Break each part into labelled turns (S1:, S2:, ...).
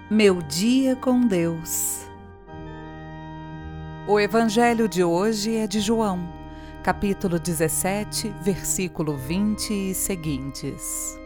S1: Meu dia com Deus. O evangelho de hoje é de João, capítulo 17, versículo 20 e seguintes.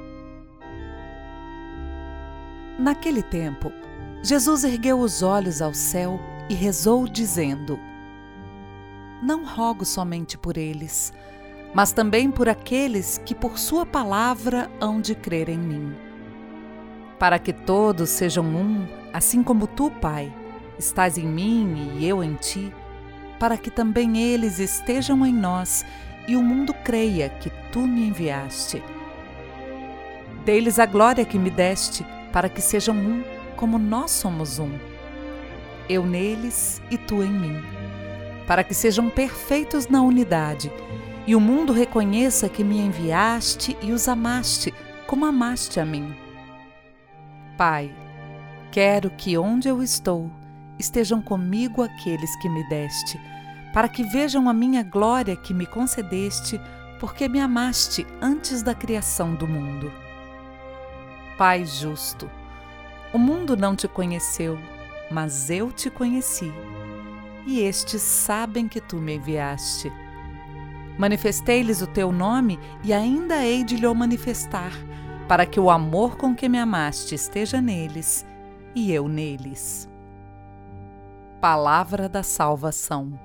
S1: Naquele tempo, Jesus ergueu os olhos ao céu e rezou dizendo: Não rogo somente por eles, mas também por aqueles que por sua palavra hão de crer em mim. Para que todos sejam um, assim como tu, Pai, estás em mim e eu em ti, para que também eles estejam em nós e o mundo creia que tu me enviaste. Dê-lhes a glória que me deste, para que sejam um, como nós somos um. Eu neles e tu em mim, para que sejam perfeitos na unidade, e o mundo reconheça que me enviaste e os amaste, como amaste a mim. Pai, quero que onde eu estou, estejam comigo aqueles que me deste, para que vejam a minha glória que me concedeste, porque me amaste antes da criação do mundo. Pai justo, o mundo não te conheceu, mas eu te conheci, e estes sabem que tu me enviaste. Manifestei-lhes o teu nome e ainda hei de lhe manifestar, para que o amor com que me amaste esteja neles e eu neles. Palavra da salvação.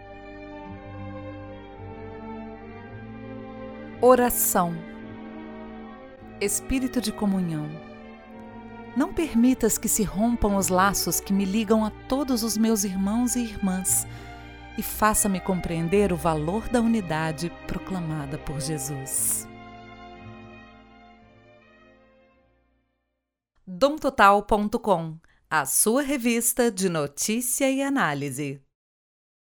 S1: Oração. Espírito de comunhão, não permitas que se rompam os laços que me ligam a todos os meus irmãos e irmãs e faça-me compreender o valor da unidade proclamada por Jesus. domtotal.com, a sua revista de notícia e análise.